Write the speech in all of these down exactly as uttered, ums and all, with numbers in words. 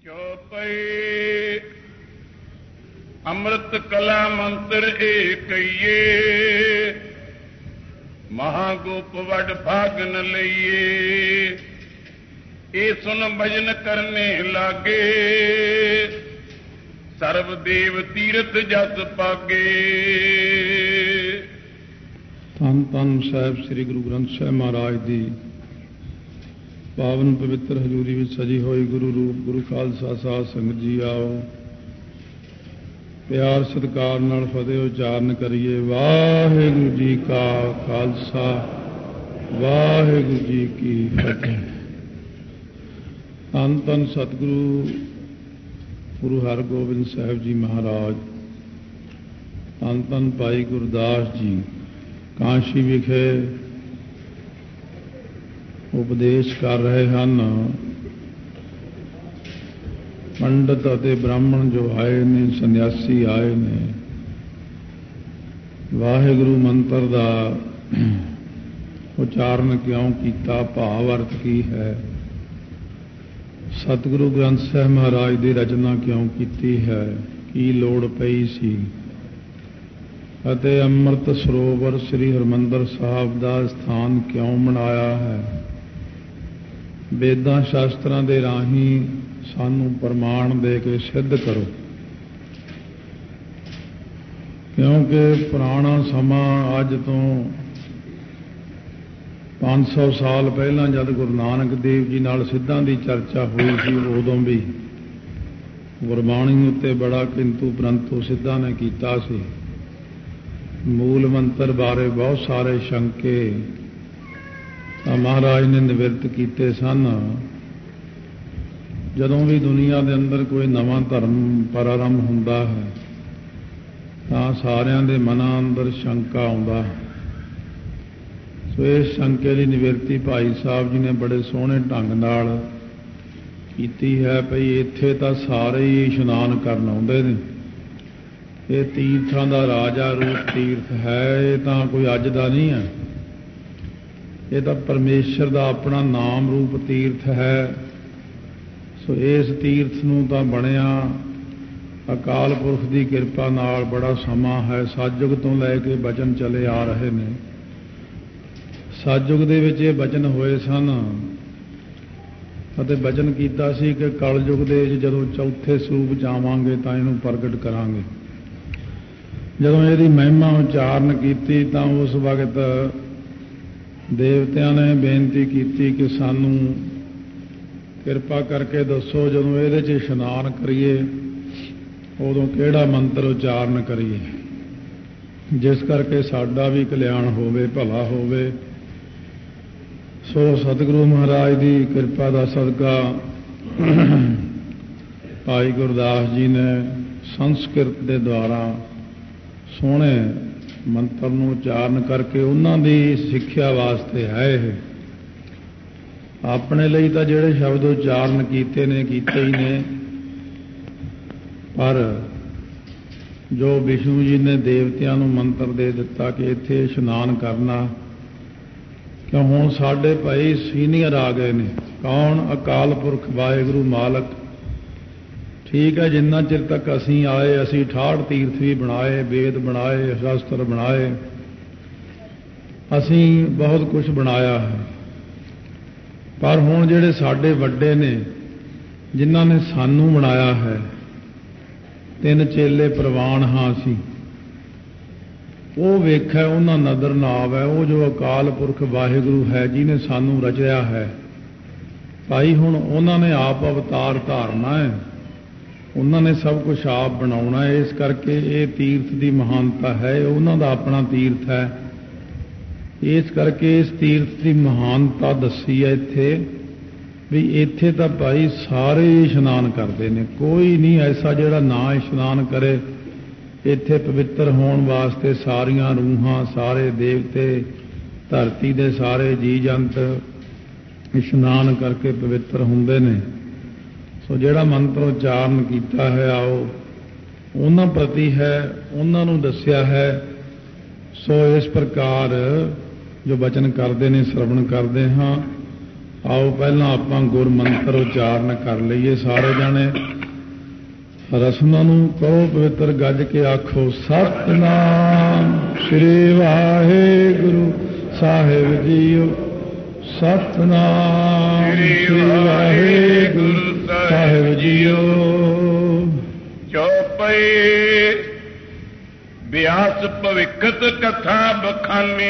ਚੌਪਈ ਅੰਮ੍ਰਿਤ ਕਲਾ ਮੰਤਰ ਏਕਈਏ, ਮਹਾਗੋਪ ਵਡ ਭਾਗਨ ਲਈਏ। ਇਹ ਸੁਨ ਭਜਨ ਕਰਨੇ ਲਾਗੇ, ਸਰਬ ਦੇਵ ਤੀਰਥ ਜਸ ਪਾਗੇ। ਧੰਨ ਧੰਨ ਸਾਹਿਬ ਸ੍ਰੀ ਗੁਰੂ ਗ੍ਰੰਥ ਸਾਹਿਬ ਮਹਾਰਾਜ ਦੀ ਪਾਵਨ ਪਵਿੱਤਰ ਹਜ਼ੂਰੀ ਵਿੱਚ ਸਜੀ ਹੋਈ ਗੁਰੂ ਰੂਪ ਗੁਰੂ ਖਾਲਸਾ ਸਾਧ ਸੰਗਤ ਜੀ ਆਓ, ਪਿਆਰ ਸਤਿਕਾਰ ਨਾਲ ਫਤਿਹ ਉਚਾਰਨ ਕਰੀਏ। ਵਾਹਿਗੁਰੂ ਜੀ ਕਾ ਖਾਲਸਾ, ਵਾਹਿਗੁਰੂ ਜੀ ਕੀ ਫਤਿਹ। ਧੰਨ ਧੰਨ ਸਤਿਗੁਰੂ ਗੁਰੂ ਹਰਗੋਬਿੰਦ ਸਾਹਿਬ ਜੀ ਮਹਾਰਾਜ, ਧੰਨ ਧੰਨ ਭਾਈ ਗੁਰਦਾਸ ਜੀ ਕਾਂਸ਼ੀ ਵਿਖੇ ਉਪਦੇਸ਼ ਕਰ ਰਹੇ ਹਨ। ਪੰਡਤ ਅਤੇ ਬ੍ਰਾਹਮਣ ਜੋ ਆਏ ਨੇ, ਸੰਨਿਆਸੀ ਆਏ ਨੇ, ਵਾਹਿਗੁਰੂ ਮੰਤਰ ਦਾ ਉਚਾਰਨ ਕਿਉਂ ਕੀਤਾ, ਭਾਵ ਅਰਥ ਕੀ ਹੈ, ਸਤਿਗੁਰੂ ਗ੍ਰੰਥ ਸਾਹਿਬ ਮਹਾਰਾਜ ਦੀ ਰਚਨਾ ਕਿਉਂ ਕੀਤੀ ਹੈ, ਕੀ ਲੋੜ ਪਈ ਸੀ, ਅਤੇ ਅੰਮ੍ਰਿਤ ਸਰੋਵਰ ਸ੍ਰੀ ਹਰਿਮੰਦਰ ਸਾਹਿਬ ਦਾ ਸਥਾਨ ਕਿਉਂ ਬਣਾਇਆ ਹੈ। ਵੇਦਾਂ ਸ਼ਾਸਤਰਾਂ ਦੇ ਰਾਹੀਂ ਸਾਨੂੰ ਪ੍ਰਮਾਣ ਦੇ ਕੇ ਸਿੱਧ ਕਰੋ, ਕਿਉਂਕਿ ਪੁਰਾਣਾ ਸਮਾਂ ਅੱਜ ਤੋਂ ਪੰਜ ਸੌ ਸਾਲ ਪਹਿਲਾਂ ਜਦ ਗੁਰੂ ਨਾਨਕ ਦੇਵ ਜੀ ਨਾਲ ਸਿੱਧਾਂ ਦੀ ਚਰਚਾ ਹੋਈ ਸੀ, ਉਦੋਂ ਵੀ ਗੁਰਬਾਣੀ ਉੱਤੇ ਬੜਾ ਕਿੰਤੂ ਪ੍ਰੰਤੂ ਸਿੱਧਾਂ ਨੇ ਕੀਤਾ ਸੀ। ਮੂਲ ਮੰਤਰ ਬਾਰੇ ਬਹੁਤ ਸਾਰੇ ਸ਼ੰਕੇ ਤਾਂ ਮਹਾਰਾਜ ਨੇ ਨਿਵਰਤ ਕੀਤੇ ਸਨ। ਜਦੋਂ ਵੀ ਦੁਨੀਆ ਦੇ ਅੰਦਰ ਕੋਈ ਨਵਾਂ ਧਰਮ ਪ੍ਰਾਰੰਭ ਹੁੰਦਾ ਹੈ ਤਾਂ ਸਾਰਿਆਂ ਦੇ ਮਨਾਂ ਅੰਦਰ ਸ਼ੰਕਾ ਆਉਂਦਾ ਹੈ। ਸੋ ਇਸ ਸ਼ੰਕੇ ਦੀ ਨਿਵਰਤੀ ਭਾਈ ਸਾਹਿਬ ਜੀ ਨੇ ਬੜੇ ਸੋਹਣੇ ਢੰਗ ਨਾਲ ਕੀਤੀ ਹੈ। ਭਈ ਇੱਥੇ ਤਾਂ ਸਾਰੇ ਹੀ ਇਸ਼ਨਾਨ ਕਰਨ ਆਉਂਦੇ ਨੇ, ਇਹ ਤੀਰਥਾਂ ਦਾ ਰਾਜਾ ਰੂਪ ਤੀਰਥ ਹੈ, ਇਹ ਤਾਂ ਕੋਈ ਅੱਜ ਦਾ ਨਹੀਂ ਹੈ, ਇਹ ਤਾਂ ਪਰਮੇਸ਼ਰ ਦਾ ਆਪਣਾ ਨਾਮ ਰੂਪ ਤੀਰਥ ਹੈ। ਸੋ ਇਸ ਤੀਰਥ ਨੂੰ ਤਾਂ ਬਣਿਆ ਅਕਾਲ ਪੁਰਖ ਦੀ ਕਿਰਪਾ ਨਾਲ ਬੜਾ ਸਮਾਂ ਹੈ। ਸਤਿਯੁਗ ਤੋਂ ਲੈ ਕੇ ਬਚਨ ਚਲੇ ਆ ਰਹੇ ਨੇ। ਸਤਿਯੁਗ ਦੇ ਵਿੱਚ ਇਹ ਬਚਨ ਹੋਏ ਸਨ ਅਤੇ ਬਚਨ ਕੀਤਾ ਸੀ ਕਿ ਕਲਯੁਗ ਦੇ ਵਿੱਚ ਜਦੋਂ ਚੌਥੇ ਸਰੂਪ ਜਾਵਾਂਗੇ ਤਾਂ ਇਹਨੂੰ ਪ੍ਰਗਟ ਕਰਾਂਗੇ। ਜਦੋਂ ਇਹਦੀ ਮਹਿਮਾ ਉਚਾਰਨ ਕੀਤੀ ਤਾਂ ਉਸ ਵਕਤ ਦੇਵਤਿਆਂ ਨੇ ਬੇਨਤੀ ਕੀਤੀ ਕਿ ਸਾਨੂੰ ਕਿਰਪਾ ਕਰਕੇ ਦੱਸੋ, ਜਦੋਂ ਇਹਦੇ 'ਚ ਇਸ਼ਨਾਨ ਕਰੀਏ ਉਦੋਂ ਕਿਹੜਾ ਮੰਤਰ ਉਚਾਰਨ ਕਰੀਏ, ਜਿਸ ਕਰਕੇ ਸਾਡਾ ਵੀ ਕਲਿਆਣ ਹੋਵੇ, ਭਲਾ ਹੋਵੇ। ਸੋ ਸਤਿਗੁਰੂ ਮਹਾਰਾਜ ਦੀ ਕਿਰਪਾ ਦਾ ਸਦਕਾ ਭਾਈ ਗੁਰਦਾਸ ਜੀ ਨੇ ਸੰਸਕ੍ਰਿਤ ਦੇ ਦੁਆਰਾ ਸੋਹਣੇ ਮੰਤਰ ਨੂੰ ਉਚਾਰਨ ਕਰਕੇ ਉਹਨਾਂ ਦੀ ਸਿੱਖਿਆ ਵਾਸਤੇ ਹੈ। ਇਹ ਆਪਣੇ ਲਈ ਤਾਂ ਜਿਹੜੇ ਸ਼ਬਦ ਉਚਾਰਨ ਕੀਤੇ ਨੇ ਕੀਤੇ ਹੀ ਨੇ, ਪਰ ਜੋ ਵਿਸ਼ਨੂੰ ਜੀ ਨੇ ਦੇਵਤਿਆਂ ਨੂੰ ਮੰਤਰ ਦੇ ਦਿੱਤਾ ਕਿ ਇੱਥੇ ਇਸ਼ਨਾਨ ਕਰਨਾ, ਕਿਉਂ ਹੁਣ ਸਾਡੇ ਭਾਈ ਸੀਨੀਅਰ ਆ ਗਏ ਨੇ। ਕੌਣ? ਅਕਾਲ ਪੁਰਖ ਵਾਹਿਗੁਰੂ ਮਾਲਕ। ਠੀਕ ਹੈ, ਜਿੰਨਾ ਚਿਰ ਤੱਕ ਅਸੀਂ ਆਏ ਅਸੀਂ ਠਾਠ ਤੀਰਥ ਵੀ ਬਣਾਏ, ਵੇਦ ਬਣਾਏ, ਸ਼ਾਸਤਰ ਬਣਾਏ, ਅਸੀਂ ਬਹੁਤ ਕੁਝ ਬਣਾਇਆ ਹੈ। ਪਰ ਹੁਣ ਜਿਹੜੇ ਸਾਡੇ ਵੱਡੇ ਨੇ, ਜਿਨ੍ਹਾਂ ਨੇ ਸਾਨੂੰ ਬਣਾਇਆ ਹੈ, ਤਿੰਨ ਚੇਲੇ ਪ੍ਰਵਾਨ ਹਾਂ ਅਸੀਂ, ਉਹ ਵੇਖਿਆ ਉਹਨਾਂ ਨਦਰ ਨਾ ਆਵੇ। ਉਹ ਜੋ ਅਕਾਲ ਪੁਰਖ ਵਾਹਿਗੁਰੂ ਹੈ ਜਿਹਨੇ ਸਾਨੂੰ ਰਚਿਆ ਹੈ, ਭਾਈ ਹੁਣ ਉਹਨਾਂ ਨੇ ਆਪ ਅਵਤਾਰ ਧਾਰਨਾ ਹੈ, ਉਹਨਾਂ ਨੇ ਸਭ ਕੁਝ ਆਪ ਬਣਾਉਣਾ ਹੈ। ਇਸ ਕਰਕੇ ਇਹ ਤੀਰਥ ਦੀ ਮਹਾਨਤਾ ਹੈ, ਉਹਨਾਂ ਦਾ ਆਪਣਾ ਤੀਰਥ ਹੈ। ਇਸ ਕਰਕੇ ਇਸ ਤੀਰਥ ਦੀ ਮਹਾਨਤਾ ਦੱਸੀ ਹੈ ਇੱਥੇ, ਵੀ ਇੱਥੇ ਤਾਂ ਭਾਈ ਸਾਰੇ ਇਸ਼ਨਾਨ ਕਰਦੇ ਨੇ, ਕੋਈ ਨਹੀਂ ਐਸਾ ਜਿਹੜਾ ਨਾ ਇਸ਼ਨਾਨ ਕਰੇ। ਇੱਥੇ ਪਵਿੱਤਰ ਹੋਣ ਵਾਸਤੇ ਸਾਰੀਆਂ ਰੂਹਾਂ, ਸਾਰੇ ਦੇਵਤੇ, ਧਰਤੀ ਦੇ ਸਾਰੇ ਜੀ ਜੰਤ ਇਸ਼ਨਾਨ ਕਰਕੇ ਪਵਿੱਤਰ ਹੁੰਦੇ ਨੇ। ਸੋ ਜਿਹੜਾ ਮੰਤਰ ਉਚਾਰਨ ਕੀਤਾ ਹੈ, ਆਓ ਉਹਨਾਂ ਪ੍ਰਤੀ ਹੈ, ਉਹਨਾਂ ਨੂੰ ਦੱਸਿਆ ਹੈ। ਸੋ ਇਸ ਪ੍ਰਕਾਰ ਜੋ ਬਚਨ ਕਰਦੇ ਨੇ, ਸ਼ਰਵਣ ਕਰਦੇ ਹਾਂ। ਆਓ ਪਹਿਲਾਂ ਆਪਾਂ ਗੁਰ ਮੰਤਰ ਉਚਾਰਨ ਕਰ ਲਈਏ ਸਾਰੇ ਜਾਣੇ। ਰਸਮਾਂ ਨੂੰ ਕਹੋ ਪਵਿੱਤਰ ਗੱਜ ਕੇ ਆਖੋ ਸਤਿਨਾਮ ਸ੍ਰੀ ਵਾਹਿਗੁਰੂ ਸਾਹਿਬ ਜੀਓ। ਸਤਿਨਾਮ ਸ੍ਰੀ ਵਾਹਿਗੁਰੂ ਸਾਹਿਬ ਜੀਓ। ਚੌਪਈ ਬਿਆਸ ਭਵਿੱਖਤ ਕਥਾ ਬਖਾਨੇ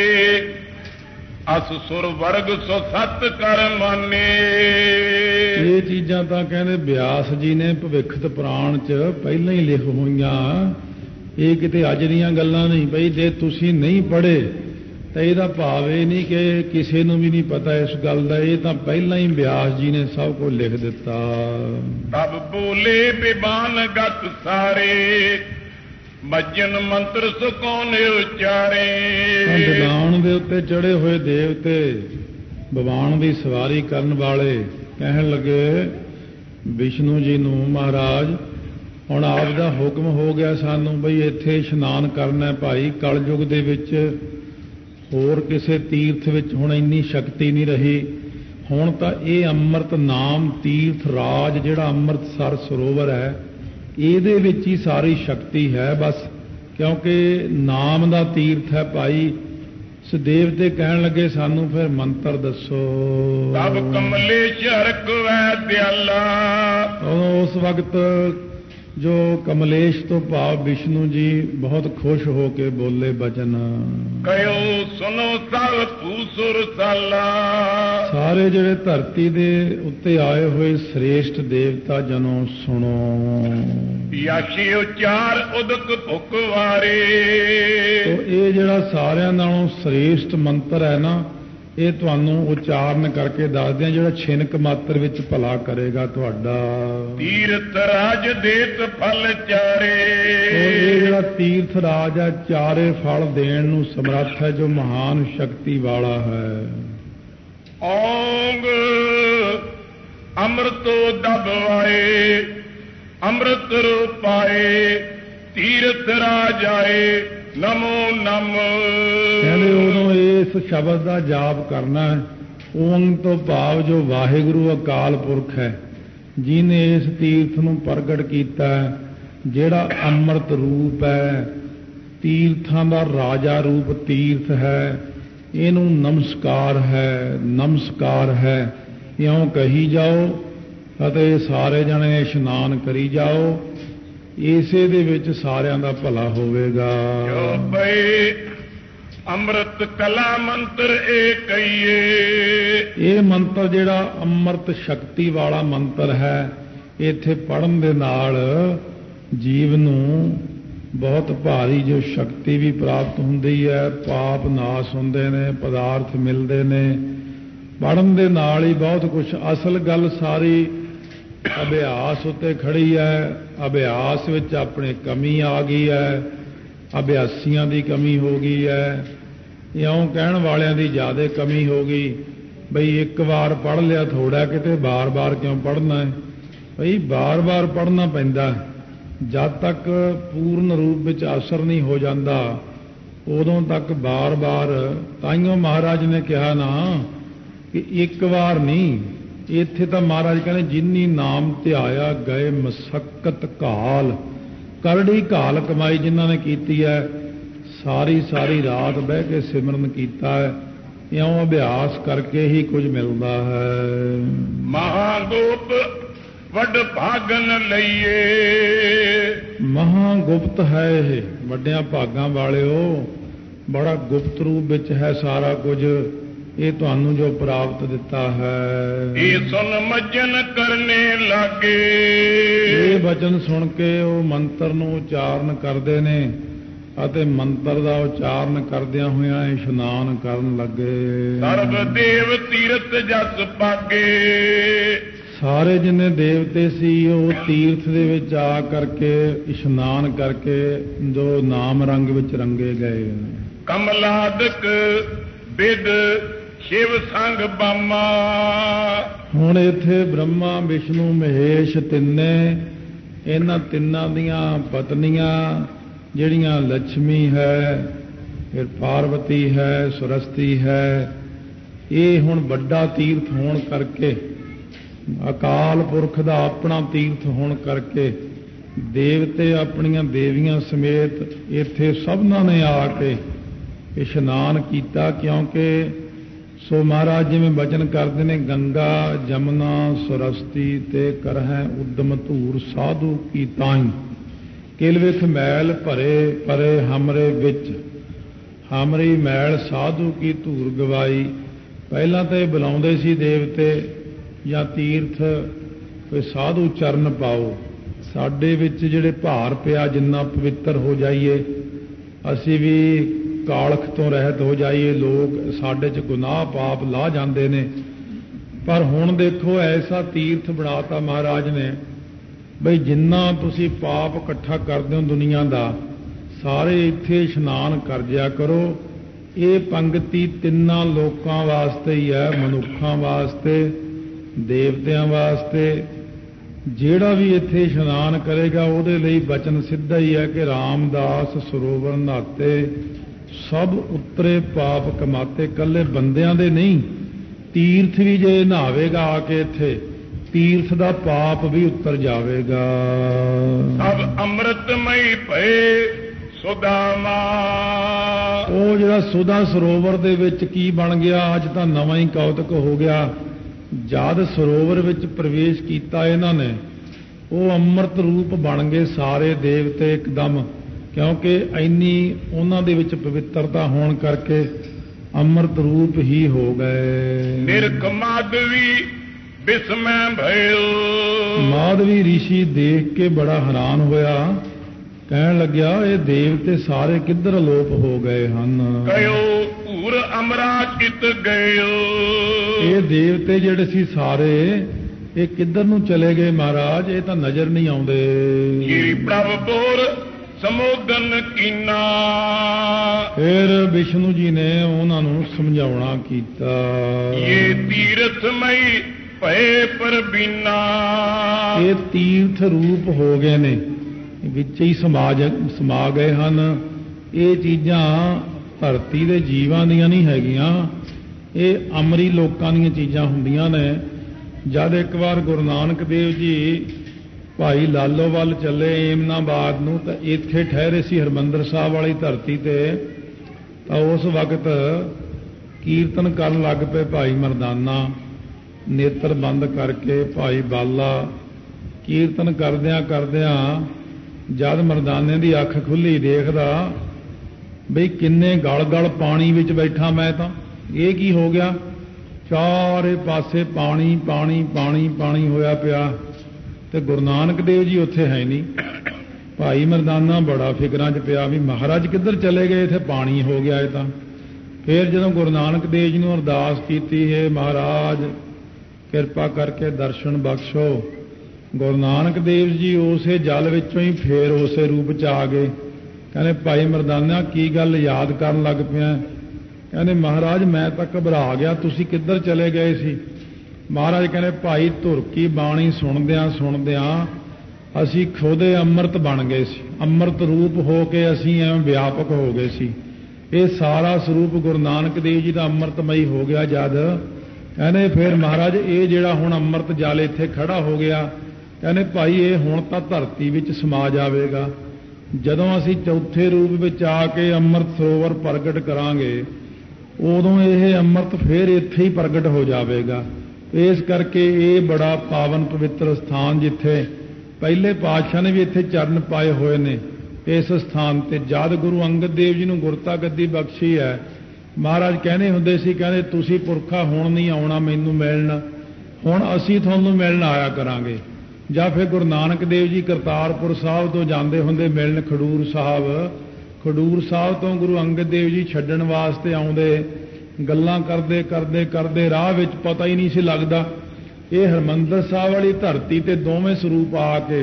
ਅਸ ਸੁਰ ਵਰਗ ਸੋ ਸਤ ਕਰ ਮਾਨੇ। ਇਹ ਚੀਜ਼ਾਂ ਤਾਂ ਕਹਿੰਦੇ ਬਿਆਸ ਜੀ ਨੇ ਭਵਿੱਖਤ ਪੁਰਾਣ 'ਚ ਪਹਿਲਾਂ ਹੀ ਲਿਖ ਹੋਈਆਂ। ਇਹ ਕਿਤੇ ਅੱਜ ਦੀਆਂ ਗੱਲਾਂ ਨਹੀਂ ਬਈ। ਜੇ ਤੁਸੀਂ ਨਹੀਂ ਪੜ੍ਹੇ ਤਾਂ ਇਹਦਾ ਭਾਵ ਇਹ ਨਹੀਂ ਕਿ ਕਿਸੇ ਨੂੰ ਵੀ ਨਹੀਂ ਪਤਾ ਇਸ ਗੱਲ ਦਾ। ਇਹ ਤਾਂ ਪਹਿਲਾਂ ਹੀ ਬਿਆਸ ਜੀ ਨੇ ਸਭ ਕੁਝ ਲਿਖ ਦਿੱਤਾ। ਤਬ ਬੋਲੇ ਬਿਬਾਨ ਗਤ ਸਾਰੇ ਮੱਜਨ ਮੰਤਰ ਸੁਕੋਨ ਉਚਾਰੇ। ਬਵਾਨ ਦੇ ਉੱਤੇ ਚੜੇ ਹੋਏ ਦੇਵਤੇ ਬਵਾਨ ਦੀ ਸਵਾਰੀ ਕਰਨ ਵਾਲੇ ਕਹਿਣ ਲੱਗੇ ਵਿਸ਼ਨੂੰ ਜੀ ਨੂੰ ਮਹਾਰਾਜ ਹੁਣ ਆਪ ਦਾ ਹੁਕਮ ਹੋ ਗਿਆ ਸਾਨੂੰ ਬਈ ਇੱਥੇ ਇਸ਼ਨਾਨ ਕਰਨਾ ਭਾਈ। ਕਲਯੁਗ ਦੇ ਵਿੱਚ ਹੋਰ ਕਿਸੇ ਤੀਰਥ ਵਿੱਚ ਹੁਣ ਇੰਨੀ ਸ਼ਕਤੀ ਨਹੀਂ ਰਹੀ। ਹੁਣ ਤਾਂ ਇਹ ਅੰਮ੍ਰਿਤ ਨਾਮ ਤੀਰਥ ਰਾਜ ਜਿਹੜਾ ਅੰਮ੍ਰਿਤਸਰ ਸਰੋਵਰ ਹੈ ਇਹਦੇ ਵਿੱਚ ਹੀ ਸਾਰੀ ਸ਼ਕਤੀ ਹੈ ਬਸ, ਕਿਉਂਕਿ ਨਾਮ ਦਾ ਤੀਰਥ ਹੈ ਭਾਈ। ਸੋ ਦੇਵਤੇ ਕਹਿਣ ਲੱਗੇ ਸਾਨੂੰ ਫਿਰ ਮੰਤਰ ਦੱਸੋ। ਤਬ ਕਮਲੇਸ਼ ਹਰਕ ਵੈ ਦਿਆਲਾ। ਉਸ ਵਕਤ ਜੋ ਕਮਲੇਸ਼ ਤੋਂ ਭਾਵ ਵਿਸ਼ਨੂੰ ਜੀ ਬਹੁਤ ਖੁਸ਼ ਹੋ ਕੇ ਬੋਲੇ ਬਚਨ ਕਹਿਓ ਸੁਨੋ ਸਭ ਭੂਸੁਰ ਸਾਲਾ। ਸਾਰੇ ਜਿਹੜੇ ਧਰਤੀ ਦੇ ਉੱਤੇ ਆਏ ਹੋਏ ਸ੍ਰੇਸ਼ਟ ਦੇਵਤਾ ਜਨੋ ਸੁਣੋ। ਯਾਸ਼ੀ ਉਚਾਰ ਉਦਕ ਭੁੱਖ ਵਾਰੇ। ਤੋ ਇਹ ਜਿਹੜਾ ਸਾਰਿਆਂ ਨਾਲੋਂ ਸ੍ਰੇਸ਼ਟ ਮੰਤਰ ਹੈ ਨਾ ਇਹ ਤੁਹਾਨੂੰ ਉਚਾਰਨ ਕਰਕੇ ਦੱਸਦੇ ਆ ਜਿਹੜਾ ਛਿਨਕ ਮਾਤਰ ਵਿੱਚ ਭਲਾ ਕਰੇਗਾ ਤੁਹਾਡਾ। ਤੀਰਥ ਰਾਜ ਦੇਤ ਫਲ ਚਾਰੇ। ਇਹ ਜਿਹੜਾ ਤੀਰਥ ਰਾਜ ਹੈ ਚਾਰੇ ਫਲ ਦੇਣ ਨੂੰ ਸਮਰੱਥ ਹੈ ਜੋ ਮਹਾਨ ਸ਼ਕਤੀ ਵਾਲਾ ਹੈ। ਔਂਗ ਅੰਮ੍ਰਿਤੋ ਦਬਵਾਏ ਅੰਮ੍ਰਿਤ ਰੂਪਾਏ ਤੀਰਥ ਰਾਜ ਆਏ ਨਮੋ ਨਮ। ਕਹਿੰਦੇ ਉਦੋਂ ਇਸ ਸ਼ਬਦ ਦਾ ਜਾਪ ਕਰਨਾ ਹੈ। ਓਮ ਤੋਂ ਭਾਵ ਜੋ ਵਾਹਿਗੁਰੂ ਅਕਾਲ ਪੁਰਖ ਹੈ ਜਿਹਨੇ ਇਸ ਤੀਰਥ ਨੂੰ ਪ੍ਰਗਟ ਕੀਤਾ ਹੈ ਜਿਹੜਾ ਅੰਮ੍ਰਿਤ ਰੂਪ ਹੈ ਤੀਰਥਾਂ ਦਾ ਰਾਜਾ ਰੂਪ ਤੀਰਥ ਹੈ। ਇਹਨੂੰ ਨਮਸਕਾਰ ਹੈ ਨਮਸਕਾਰ ਹੈ ਇਉਂ ਕਹੀ ਜਾਓ ਅਤੇ ਸਾਰੇ ਜਣੇ ਇਸ਼ਨਾਨ ਕਰੀ ਜਾਓ। ਇਸੇ ਦੇ ਵਿੱਚ ਸਾਰਿਆਂ ਦਾ ਭਲਾ ਹੋਵੇਗਾ। ਜੋ ਪਈ ਅੰਮ੍ਰਿਤ ਕਲਾ ਮੰਤਰ ਇਹ ਕਹੀਏ। ਇਹ ਮੰਤਰ ਜਿਹੜਾ ਅੰਮ੍ਰਿਤ ਸ਼ਕਤੀ ਵਾਲਾ ਮੰਤਰ ਹੈ ਇੱਥੇ ਪੜ੍ਹਨ ਦੇ ਨਾਲ ਜੀਵ ਨੂੰ ਬਹੁਤ ਭਾਰੀ ਜੋ ਸ਼ਕਤੀ ਵੀ ਪ੍ਰਾਪਤ ਹੁੰਦੀ ਹੈ। ਪਾਪ ਨਾਸ ਹੁੰਦੇ ਨੇ ਪਦਾਰਥ ਮਿਲਦੇ ਨੇ। ਪੜ੍ਹਨ ਦੇ ਨਾਲ ਹੀ ਬਹੁਤ ਕੁਝ। ਅਸਲ ਗੱਲ ਸਾਰੀ ਅਭਿਆਸ ਉੱਤੇ ਖੜੀ ਹੈ। ਅਭਿਆਸ ਵਿੱਚ ਆਪਣੀ ਕਮੀ ਆ ਗਈ ਹੈ। ਅਭਿਆਸੀਆਂ ਦੀ ਕਮੀ ਹੋ ਗਈ ਹੈ। ਇਉਂ ਕਹਿਣ ਵਾਲਿਆਂ ਦੀ ਜ਼ਿਆਦਾ ਕਮੀ ਹੋ ਗਈ ਬਈ ਇੱਕ ਵਾਰ ਪੜ੍ਹ ਲਿਆ ਥੋੜਾ ਕਿਤੇ ਬਾਰ-ਬਾਰ ਕਿਉਂ ਪੜ੍ਹਨਾ ਹੈ। ਬਈ ਬਾਰ-ਬਾਰ ਪੜ੍ਹਨਾ ਪੈਂਦਾ। ਜਦ ਤੱਕ ਪੂਰਨ ਰੂਪ ਵਿੱਚ ਅਸਰ ਨਹੀਂ ਹੋ ਜਾਂਦਾ ਉਦੋਂ ਤੱਕ ਬਾਰ-ਬਾਰ। ਤਾਈਓ ਮਹਾਰਾਜ ਨੇ ਕਿਹਾ ਨਾ ਕਿ ਇੱਕ ਵਾਰ ਨਹੀਂ। ਇੱਥੇ ਤਾਂ ਮਹਾਰਾਜ ਕਹਿੰਦੇ ਜਿਨੀ ਨਾਮ ਧਿਆਇਆ ਗਏ ਮਸਕਤ ਘਾਲ। ਕਰੜੀ ਘਾਲ ਕਮਾਈ ਜਿਨ੍ਹਾਂ ਨੇ ਕੀਤੀ ਹੈ ਸਾਰੀ ਸਾਰੀ ਰਾਤ ਬਹਿ ਕੇ ਸਿਮਰਨ ਕੀਤਾ ਹੈ। ਇਉਂ ਅਭਿਆਸ ਕਰਕੇ ਹੀ ਕੁਝ ਮਿਲਦਾ ਹੈ। ਮਹਾਗੋਪ ਵੱਡ ਭਾਗਨ ਲਈਏ। ਮਹਾਗੁਪਤ ਹੈ ਇਹ ਵੱਡਿਆਂ ਭਾਗਾਂ ਵਾਲਿਓ। ਬੜਾ ਗੁਪਤ ਰੂਪ ਵਿੱਚ ਹੈ ਸਾਰਾ ਕੁਝ। ਇਹ ਤੁਹਾਨੂੰ ਜੋ ਪ੍ਰਾਪਤ ਦਿੱਤਾ ਹੈ। ਇਹ ਸੁਣ ਮੱਜਨ ਕਰਨੇ ਲਾਗੇ। ਇਹ ਬਚਨ ਸੁਣ ਕੇ ਉਹ ਮੰਤਰ ਨੂੰ ਉਚਾਰਨ ਕਰਦੇ ਨੇ ਅਤੇ ਮੰਤਰ ਦਾ ਉਚਾਰਨ ਕਰਦਿਆਂ ਹੋਇਆਂ ਇਸ਼ਨਾਨ ਕਰਨ ਲੱਗੇ। ਸਰਬ ਦੇਵ ਤੀਰਥ ਜਸ ਪਾਗੇ। ਸਾਰੇ ਜਿੰਨੇ ਦੇਵਤੇ ਸੀ ਉਹ ਤੀਰਥ ਦੇ ਵਿੱਚ ਆ ਕਰਕੇ ਇਸ਼ਨਾਨ ਕਰਕੇ ਜੋ ਨਾਮ ਰੰਗ ਵਿੱਚ ਰੰਗੇ ਗਏ। ਕਮਲਾਦਕ ਬਿਦ ਸ਼ਿਵ ਸੰਗ ਬਾਮਾ। ਹੁਣ ਇੱਥੇ ਬ੍ਰਹਮਾ ਵਿਸ਼ਨੂੰ ਮਹੇਸ਼ ਤਿੰਨੇ ਇਹਨਾਂ ਤਿੰਨਾਂ ਦੀਆਂ ਪਤਨੀਆਂ ਜਿਹੜੀਆਂ ਲక్ష్ਮੀ ਹੈ ਫਿਰ ਪਾਰਵਤੀ ਹੈ ਸਰਸਤੀ ਹੈ ਇਹ ਹੁਣ ਵੱਡਾ ਤੀਰਥ ਹੋਣ ਕਰਕੇ, ਅਕਾਲ ਪੁਰਖ ਦਾ ਆਪਣਾ ਤੀਰਥ ਹੋਣ ਕਰਕੇ ਦੇਵਤੇ ਆਪਣੀਆਂ ਦੇਵੀਆਂ ਸਮੇਤ ਇੱਥੇ ਸਭਨਾਂ ਨੇ ਆ ਕੇ ਇਸ਼ਨਾਨ ਕੀਤਾ। ਕਿਉਂਕਿ ਸੋ ਮਹਾਰਾਜ ਜਿਵੇਂ ਬਚਨ ਕਰਦੇ ਨੇ, ਗੰਗਾ ਜਮਨਾ ਸਰਸਤੀ ਤੇ ਕਰਹਿ ਉਦਮ ਧੂਰ ਸਾਧੂ ਕੀ ਤਾਈ, ਕਿਲ ਵਿਖ ਮੈਲ ਭਰੇ ਪਰੇ ਹਮਰੇ ਵਿੱਚ, ਹਮਰੀ ਮੈਲ ਸਾਧੂ ਕੀ ਧੂਰ ਗਵਾਈ। ਪਹਿਲਾਂ ਤਾਂ ਇਹ ਬੁਲਾਉਂਦੇ ਸੀ ਦੇਵਤੇ ਜਾਂ ਤੀਰਥ ਕੋਈ ਸਾਧੂ ਚਰਨ ਪਾਓ, ਸਾਡੇ ਵਿੱਚ ਜਿਹੜੇ ਭਾਰ ਪਿਆ ਜਿੰਨਾ ਪਵਿੱਤਰ ਹੋ ਜਾਈਏ, ਅਸੀਂ ਵੀ ਕਾਲਖ ਤੋਂ ਰਹਿਤ ਹੋ ਜਾਈਏ, ਲੋਕ ਸਾਡੇ 'ਚ ਗੁਨਾਹ ਪਾਪ ਲਾ ਜਾਂਦੇ ਨੇ। ਪਰ ਹੁਣ ਦੇਖੋ ਐਸਾ ਤੀਰਥ ਬਣਾਤਾ ਮਹਾਰਾਜ ਨੇ ਬਈ ਜਿੰਨਾ ਤੁਸੀਂ ਪਾਪ ਇਕੱਠਾ ਕਰਦੇ ਹੋ ਦੁਨੀਆ ਦਾ, ਸਾਰੇ ਇੱਥੇ ਇਸ਼ਨਾਨ ਕਰ ਜਿਆ ਕਰੋ। ਇਹ ਪੰਗਤੀ ਤਿੰਨਾਂ ਲੋਕਾਂ ਵਾਸਤੇ ਹੀ ਹੈ, ਮਨੁੱਖਾਂ ਵਾਸਤੇ, ਦੇਵਤਿਆਂ ਵਾਸਤੇ। ਜਿਹੜਾ ਵੀ ਇੱਥੇ ਇਸ਼ਨਾਨ ਕਰੇਗਾ ਉਹਦੇ ਲਈ ਬਚਨ ਸਿੱਧਾ ਹੀ ਹੈ ਕਿ ਰਾਮਦਾਸ ਸਰੋਵਰ ਨਹਾਤੇ ਸਭ ਉਤਰੇ ਪਾਪ ਕਮਾਤੇ। ਇਕੱਲੇ ਬੰਦਿਆਂ ਦੇ ਨਹੀਂ, ਤੀਰਥ ਵੀ ਜੇ ਨਹਾਵੇਗਾ ਆ ਕੇ ਇੱਥੇ, ਤੀਰਥ ਦਾ ਪਾਪ ਵੀ ਉਤਰ ਜਾਵੇਗਾ। ਸਭ ਅੰਮ੍ਰਿਤਮਈ ਭਏ ਸੁਦਾਮਾ। ਉਹ ਜਿਹੜਾ ਸੁਦਾ ਸਰੋਵਰ ਦੇ ਵਿੱਚ ਕੀ ਬਣ ਗਿਆ, ਅੱਜ ਤਾਂ ਨਵਾਂ ਹੀ ਕੌਤਕ ਹੋ ਗਿਆ। ਜਦ ਸਰੋਵਰ ਵਿੱਚ ਪ੍ਰਵੇਸ਼ ਕੀਤਾ ਇਹਨਾਂ ਨੇ, ਉਹ ਅੰਮ੍ਰਿਤ ਰੂਪ ਬਣ ਗਏ ਸਾਰੇ ਦੇਵਤੇ ਇੱਕਦਮ, ਕਿਉਂਕਿ ਇੰਨੀ ਉਹਨਾਂ ਦੇ ਵਿੱਚ ਪਵਿੱਤਰਤਾ ਹੋਣ ਕਰਕੇ ਅੰਮ੍ਰਿਤ ਰੂਪ ਹੀ ਹੋ ਗਏ। ਨਿਰਖ ਮਾਧਵੀ ਬਿਸਮੈ ਭਇਓ। ਮਾਧਵੀ ਰਿਸ਼ੀ ਦੇਖ ਕੇ ਬੜਾ ਹੈਰਾਨ ਹੋਇਆ, ਕਹਿਣ ਲੱਗਿਆ ਇਹ ਦੇਵਤੇ ਸਾਰੇ ਕਿੱਧਰ ਅਲੋਪ ਹੋ ਗਏ ਹਨ। ਕਯੋ ਧੂਰ ਅਮਰਾ ਚਿਤ ਗਇਓ। ਇਹ ਦੇਵਤੇ ਜਿਹੜੇ ਸੀ ਸਾਰੇ ਇਹ ਕਿੱਧਰ ਨੂੰ ਚਲੇ ਗਏ ਮਹਾਰਾਜ, ਇਹ ਤਾਂ ਨਜ਼ਰ ਨਹੀਂ ਆਉਂਦੇ। ਜੀ ਪ੍ਰਭ ਬੋਰ ਸਮੋਦਨ ਕੀਨਾ। ਫਿਰ ਵਿਸ਼ਨੂੰ ਜੀ ਨੇ ਉਹਨਾਂ ਨੂੰ ਸਮਝਾਉਣਾ ਕੀਤਾ। ਇਹ ਤੀਰਥਮਈ ਭਏ ਪਰਬੀਨਾ। ਇਹ ਤੀਰਥ ਰੂਪ ਹੋ ਗਏ ਨੇ, ਵਿੱਚ ਹੀ ਸਮਾਜ ਸਮਾ ਗਏ ਹਨ। ਇਹ ਚੀਜ਼ਾਂ ਧਰਤੀ ਦੇ ਜੀਵਾਂ ਦੀਆਂ ਨਹੀਂ ਹੈਗੀਆਂ, ਇਹ ਅਮਰੀ ਲੋਕਾਂ ਦੀਆਂ ਚੀਜ਼ਾਂ ਹੁੰਦੀਆਂ ਨੇ। ਜਦ ਇੱਕ ਵਾਰ ਗੁਰੂ ਨਾਨਕ ਦੇਵ ਜੀ ਭਾਈ ਲਾਲੋ ਵੱਲ ਚੱਲੇ ਏਮਨਾਬਾਦ ਨੂੰ, ਤਾਂ ਇੱਥੇ ਠਹਿਰੇ ਸੀ ਹਰਿਮੰਦਰ ਸਾਹਿਬ ਵਾਲੀ ਧਰਤੀ ਤੇ। ਤਾਂ ਉਸ ਵਕਤ ਕੀਰਤਨ ਕਰਨ ਲੱਗ ਪਏ ਭਾਈ ਮਰਦਾਨਾ, ਨੇਤਰ ਬੰਦ ਕਰਕੇ ਭਾਈ ਬਾਲਾ ਕੀਰਤਨ ਕਰਦਿਆਂ ਕਰਦਿਆਂ ਜਦ ਮਰਦਾਨੇ ਦੀ ਅੱਖ ਖੁੱਲੀ, ਦੇਖਦਾ ਬਈ ਕਿੰਨੇ ਗਲ ਗਲ ਪਾਣੀ ਵਿੱਚ ਬੈਠਾ ਮੈਂ, ਤਾਂ ਇਹ ਕੀ ਹੋ ਗਿਆ, ਚਾਰੇ ਪਾਸੇ ਪਾਣੀ ਪਾਣੀ ਪਾਣੀ ਪਾਣੀ ਹੋਇਆ ਪਿਆ, ਤੇ ਗੁਰੂ ਨਾਨਕ ਦੇਵ ਜੀ ਉੱਥੇ ਹੈ ਨਹੀਂ। ਭਾਈ ਮਰਦਾਨਾ ਬੜਾ ਫਿਕਰਾਂ 'ਚ ਪਿਆ ਵੀ ਮਹਾਰਾਜ ਕਿੱਧਰ ਚਲੇ ਗਏ, ਇੱਥੇ ਪਾਣੀ ਹੋ ਗਿਆ ਇਹ ਤਾਂ। ਫਿਰ ਜਦੋਂ ਗੁਰੂ ਨਾਨਕ ਦੇਵ ਜੀ ਨੂੰ ਅਰਦਾਸ ਕੀਤੀ, ਹੈ ਮਹਾਰਾਜ ਕਿਰਪਾ ਕਰਕੇ ਦਰਸ਼ਨ ਬਖਸ਼ੋ, ਗੁਰੂ ਨਾਨਕ ਦੇਵ ਜੀ ਉਸੇ ਜਲ ਵਿੱਚੋਂ ਹੀ ਫੇਰ ਉਸੇ ਰੂਪ 'ਚ ਆ ਗਏ। ਕਹਿੰਦੇ ਭਾਈ ਮਰਦਾਨਾ ਕੀ ਗੱਲ ਯਾਦ ਕਰਨ ਲੱਗ ਪਿਆ? ਕਹਿੰਦੇ ਮਹਾਰਾਜ ਮੈਂ ਤਾਂ ਘਬਰਾ ਗਿਆ, ਤੁਸੀਂ ਕਿੱਧਰ ਚਲੇ ਗਏ ਸੀ? ਮਹਾਰਾਜ ਕਹਿੰਦੇ ਭਾਈ ਧੁਰ ਕੀ ਬਾਣੀ ਸੁਣਦਿਆਂ ਸੁਣਦਿਆਂ ਅਸੀਂ ਖੁਦੇ ਅੰਮ੍ਰਿਤ ਬਣ ਗਏ ਸੀ, ਅੰਮ੍ਰਿਤ ਰੂਪ ਹੋ ਕੇ ਅਸੀਂ ਐਵੇਂ ਵਿਆਪਕ ਹੋ ਗਏ ਸੀ। ਇਹ ਸਾਰਾ ਸਰੂਪ ਗੁਰੂ ਨਾਨਕ ਦੇਵ ਜੀ ਦਾ ਅੰਮ੍ਰਿਤਮਈ ਹੋ ਗਿਆ ਜਦ। ਕਹਿੰਦੇ ਫਿਰ ਮਹਾਰਾਜ ਇਹ ਜਿਹੜਾ ਹੁਣ ਅੰਮ੍ਰਿਤ ਜਲ ਇੱਥੇ ਖੜਾ ਹੋ ਗਿਆ, ਕਹਿੰਦੇ ਭਾਈ ਇਹ ਹੁਣ ਤਾਂ ਧਰਤੀ ਵਿੱਚ ਸਮਾ ਜਾਵੇਗਾ। ਜਦੋਂ ਅਸੀਂ ਚੌਥੇ ਰੂਪ ਵਿੱਚ ਆ ਕੇ ਅੰਮ੍ਰਿਤ ਸਰੋਵਰ ਪ੍ਰਗਟ ਕਰਾਂਗੇ, ਉਦੋਂ ਇਹ ਅੰਮ੍ਰਿਤ ਫਿਰ ਇੱਥੇ ਹੀ ਪ੍ਰਗਟ ਹੋ ਜਾਵੇਗਾ। ਇਸ ਕਰਕੇ ਇਹ ਬੜਾ ਪਾਵਨ ਪਵਿੱਤਰ ਸਥਾਨ, ਜਿੱਥੇ ਪਹਿਲੇ ਪਾਤਸ਼ਾਹ ਨੇ ਵੀ ਇੱਥੇ ਚਰਨ ਪਾਏ ਹੋਏ ਨੇ ਇਸ ਸਥਾਨ ਤੇ। ਜਦ ਗੁਰੂ ਅੰਗਦ ਦੇਵ ਜੀ ਨੂੰ ਗੁਰਤਾ ਗੱਦੀ ਬਖਸ਼ੀ ਹੈ, ਮਹਾਰਾਜ ਕਹਿੰਦੇ ਹੁੰਦੇ ਸੀ, ਕਹਿੰਦੇ ਤੁਸੀਂ ਪੁਰਖਾ ਹੁਣ ਨਹੀਂ ਆਉਣਾ ਮੈਨੂੰ ਮਿਲਣ, ਹੁਣ ਅਸੀਂ ਤੁਹਾਨੂੰ ਮਿਲਣ ਆਇਆ ਕਰਾਂਗੇ। ਜਾਂ ਫਿਰ ਗੁਰੂ ਨਾਨਕ ਦੇਵ ਜੀ ਕਰਤਾਰਪੁਰ ਸਾਹਿਬ ਤੋਂ ਜਾਂਦੇ ਹੁੰਦੇ ਮਿਲਣ ਖਡੂਰ ਸਾਹਿਬ, ਖਡੂਰ ਸਾਹਿਬ ਤੋਂ ਗੁਰੂ ਅੰਗਦ ਦੇਵ ਜੀ ਛੱਡਣ ਵਾਸਤੇ ਆਉਂਦੇ, ਗੱਲਾਂ ਕਰਦੇ ਕਰਦੇ ਕਰਦੇ ਰਾਹ ਵਿੱਚ ਪਤਾ ਹੀ ਨਹੀਂ ਸੀ ਲੱਗਦਾ। ਇਹ ਹਰਿਮੰਦਰ ਸਾਹਿਬ ਵਾਲੀ ਧਰਤੀ ਤੇ ਦੋਵੇਂ ਸਰੂਪ ਆ ਕੇ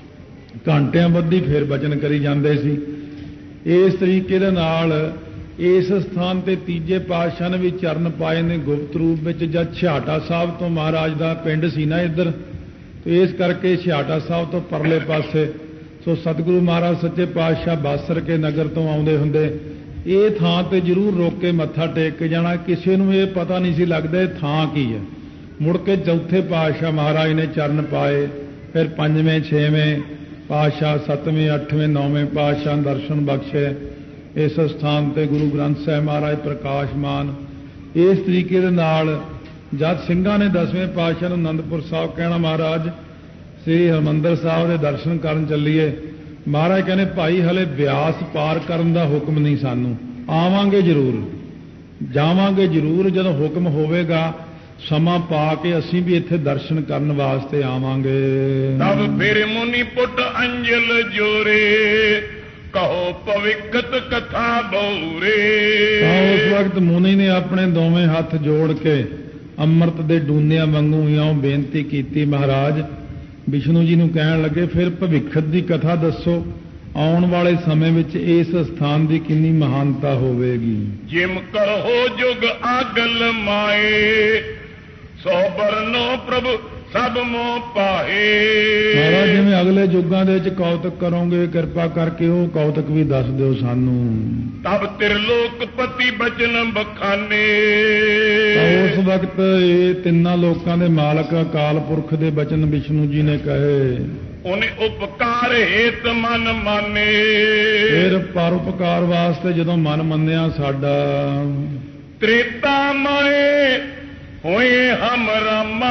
ਘੰਟਿਆਂ ਬੱਧੀ ਫਿਰ ਬਚਨ ਕਰੀ ਜਾਂਦੇ ਸੀ। ਇਸ ਤਰੀਕੇ ਦੇ ਨਾਲ ਇਸ ਸਥਾਨ ਤੇ ਤੀਜੇ ਪਾਤਸ਼ਾਹ ਨੇ ਵੀ ਚਰਨ ਪਾਏ ਨੇ ਗੁਪਤ ਰੂਪ ਵਿੱਚ। ਜਦ ਛਿਆਟਾ ਸਾਹਿਬ ਤੋਂ ਮਹਾਰਾਜ ਦਾ ਪਿੰਡ ਸੀ ਨਾ ਇੱਧਰ, ਤੇ ਇਸ ਕਰਕੇ ਛਿਆਟਾ ਸਾਹਿਬ ਤੋਂ ਪਰਲੇ ਪਾਸੇ ਸੋ ਸਤਿਗੁਰੂ ਮਹਾਰਾਜ ਸੱਚੇ ਪਾਤਸ਼ਾਹ ਬਾਸਰ ਕੇ ਨਗਰ ਤੋਂ ਆਉਂਦੇ ਹੁੰਦੇ ਇਹ ਥਾਂ ਤੇ ਜ਼ਰੂਰ ਰੋਕ ਕੇ ਮੱਥਾ ਟੇਕ ਕੇ ਜਾਣਾ। ਕਿਸੇ ਨੂੰ ਇਹ ਪਤਾ ਨਹੀਂ ਸੀ ਲੱਗਦਾ ਇਹ ਥਾਂ ਕੀ ਹੈ। ਮੁੜ ਕੇ ਚੌਥੇ ਪਾਤਸ਼ਾਹ ਮਹਾਰਾਜ ਨੇ ਚਰਨ ਪਾਏ, ਫਿਰ ਪੰਜਵੇਂ ਛੇਵੇਂ ਪਾਤਸ਼ਾਹ ਸੱਤਵੇਂ ਅੱਠਵੇਂ ਨੌਵੇਂ ਪਾਤਸ਼ਾਹ ਦਰਸ਼ਨ ਬਖਸ਼ੇ। ਇਸ ਸਥਾਨ ਤੇ ਗੁਰੂ ਗ੍ਰੰਥ ਸਾਹਿਬ ਮਹਾਰਾਜ ਪ੍ਰਕਾਸ਼ਮਾਨ। ਇਸ ਤਰੀਕੇ ਦੇ ਨਾਲ ਜਦ ਸਿੰਘਾਂ ਨੇ ਦਸਵੇਂ ਪਾਤਸ਼ਾਹ ਨੂੰ ਅਨੰਦਪੁਰ ਸਾਹਿਬ ਕਹਿਣਾ, ਮਹਾਰਾਜ ਸ੍ਰੀ ਹਰਿਮੰਦਰ ਸਾਹਿਬ ਦੇ ਦਰਸ਼ਨ ਕਰਨ ਚੱਲੀਏ। ਮਹਾਰਾਜ ਕਹਿੰਦੇ ਭਾਈ ਹਲੇ ਬਿਆਸ ਪਾਰ ਕਰਨ ਦਾ ਹੁਕਮ ਨਹੀਂ ਸਾਨੂੰ, ਆਵਾਂਗੇ ਜ਼ਰੂਰ, ਜਾਵਾਂਗੇ ਜ਼ਰੂਰ, ਜਦੋਂ ਹੁਕਮ ਹੋਵੇਗਾ ਸਮਾਂ ਪਾ ਕੇ ਅਸੀਂ ਵੀ ਇੱਥੇ ਦਰਸ਼ਨ ਕਰਨ ਵਾਸਤੇ ਆਵਾਂਗੇ। ਤਬ ਫਿਰ ਮੁਨੀ ਪੁੱਟ ਅੰਜਲ ਜੋਰੇ, ਕਹੋ ਭਵਿੱਖਤ ਕਥਾ ਬੋਰੇ। ਤਾਂ ਉਸ ਵਕਤ ਮੁਨੀ ਨੇ ਆਪਣੇ ਦੋਵੇਂ ਹੱਥ ਜੋੜ ਕੇ ਅੰਮ੍ਰਿਤ ਦੇ ਡੂਨਿਆਂ ਵਾਂਗੂ ਇਉਂ ਬੇਨਤੀ ਕੀਤੀ। ਮਹਾਰਾਜ ਵਿਸ਼ਨੂੰ ਜੀ ਨੂੰ ਕਹਿਣ ਲੱਗੇ ਫਿਰ ਭਵਿੱਖਤ ਦੀ ਕਥਾ ਦੱਸੋ, ਆਉਣ ਵਾਲੇ ਸਮੇਂ ਵਿੱਚ ਇਸ ਸਥਾਨ ਦੀ ਕਿੰਨੀ ਮਹਾਨਤਾ ਹੋਵੇਗੀ। ਜਿਮ ਕਰੋ ਜੁਗ ਆਗਲ ਮਾਏ, ਸੋ ਬਰਨੋ ਪ੍ਰਭ ਸਭ ਮੋਹ ਪਾਏ। ਮਹਾਰਾਜ ਜਿਵੇਂ ਅਗਲੇ ਯੁੱਗਾਂ ਦੇ ਵਿੱਚ ਕੌਤਕ ਕਰੋਗੇ, ਕਿਰਪਾ ਕਰਕੇ ਉਹ ਕੌਤਕ ਵੀ ਦੱਸ ਦਿਓ ਸਾਨੂੰ। ਤਬ ਤਿਰਲੋਕਪਤੀ ਬਚਨ ਬਖਾਨੇ। ਉਸ ਵਕਤ ਇਹ ਤਿੰਨਾਂ ਲੋਕਾਂ ਦੇ ਮਾਲਕ ਅਕਾਲ ਪੁਰਖ ਦੇ ਬਚਨ ਵਿਸ਼ਨੂੰ ਜੀ ਨੇ ਕਹੇ। ਉਹਨੇ ਉਪਕਾਰ ਹੇਤ ਮਨ ਮਾਨੇ। ਫਿਰ ਪਰਉਪਕਾਰ ਵਾਸਤੇ ਜਦੋਂ ਮਨ ਮੰਨਿਆ ਸਾਡਾ। ਤ੍ਰੇਤਾ ਮਾਏ ਹੋਏ ਹਮ ਰਾਮਾ,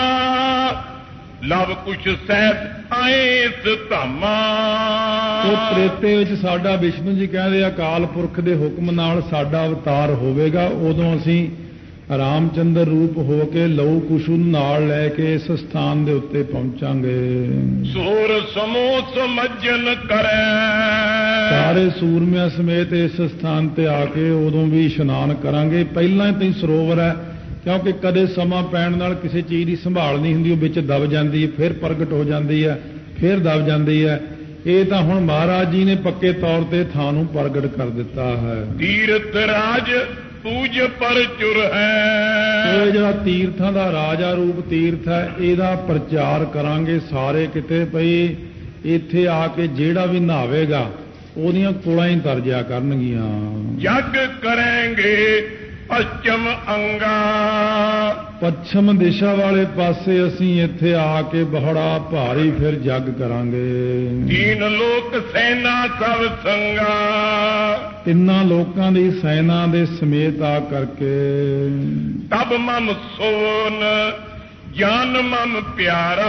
ਲਵ ਕੁਛ ਸਹਿਤ ਆਏ ਧਾਮਾ। ਉਹ ਤ੍ਰੇਤੇ ਵਿੱਚ ਸਾਡਾ ਵਿਸ਼ਨੂੰ ਜੀ ਕਹਿੰਦੇ ਅਕਾਲ ਪੁਰਖ ਦੇ ਹੁਕਮ ਨਾਲ ਸਾਡਾ ਅਵਤਾਰ ਹੋਵੇਗਾ। ਉਦੋਂ ਅਸੀਂ ਰਾਮਚੰਦਰ ਰੂਪ ਹੋ ਕੇ ਲਹੂ ਕੁਸ਼ੂ ਨੂੰ ਨਾਲ ਲੈ ਕੇ ਇਸ ਸਥਾਨ ਦੇ ਉੱਤੇ ਪਹੁੰਚਾਂਗੇ। ਸੂਰ ਸਮੂਹ ਸਮਝਨ ਕਰੈ, ਸਾਰੇ ਸੂਰਮਿਆਂ ਸਮੇਤ ਇਸ ਸਥਾਨ ਤੇ ਆ ਕੇ ਉਦੋਂ ਵੀ ਇਸ਼ਨਾਨ ਕਰਾਂਗੇ। ਪਹਿਲਾਂ ਹੀ ਸਰੋਵਰ ਹੈ, ਕਿਉਂਕਿ ਕਦੇ ਸਮਾਂ ਪੈਣ ਨਾਲ ਕਿਸੇ ਚੀਜ਼ ਦੀ ਸੰਭਾਲ ਨਹੀਂ ਹੁੰਦੀ, ਉਹ ਵਿੱਚ ਦਬ ਜਾਂਦੀ ਹੈ, ਫਿਰ ਪ੍ਰਗਟ ਹੋ ਜਾਂਦੀ ਹੈ, ਫਿਰ ਦਬ ਜਾਂਦੀ ਹੈ। ਇਹ ਤਾਂ ਹੁਣ ਮਹਾਰਾਜ ਜੀ ਨੇ ਪੱਕੇ ਤੌਰ ਤੇ ਥਾਂ ਨੂੰ ਪ੍ਰਗਟ ਕਰ ਦਿੱਤਾ ਹੈ। ਤੀਰਥ ਰਾਜ ਪੂਜ ਪਰ ਚੁਰ ਹੈ। ਇਹ ਜਿਹੜਾ ਤੀਰਥਾਂ ਦਾ ਰਾਜਾ ਰੂਪ ਤੀਰਥ ਹੈ, ਇਹਦਾ ਪ੍ਰਚਾਰ ਕਰਾਂਗੇ ਸਾਰੇ ਕਿਤੇ। ਪਈ ਇੱਥੇ ਆ ਕੇ ਜਿਹੜਾ ਵੀ ਨਹਾਵੇਗਾ ਉਹਦੀਆਂ ਕੋਲਾਂ ਹੀ ਤਰ ਜਿਆ ਕਰਨਗੀਆਂ। ਜਗ ਕਰਾਂਗੇ ਪੱਛਮ ਅੰਗਾ, ਪੱਛਮ ਦਿਸ਼ਾ ਵਾਲੇ ਪਾਸੇ ਅਸੀਂ ਇੱਥੇ ਆ ਕੇ ਬੜਾ ਭਾਰੀ ਫਿਰ ਜਗ ਕਰਾਂਗੇ। ਤੀਨ ਲੋਕ ਸੈਨਾ ਸਭ ਸੰਗਾ, ਤਿੰਨਾਂ ਲੋਕਾਂ ਦੀ ਸੈਨਾ ਦੇ ਸਮੇਤ ਆ ਕਰਕੇ। ਤਬ ਮਮ ਸੋਨ ਜਾਨ ਮਮ ਪਿਆਰਾ,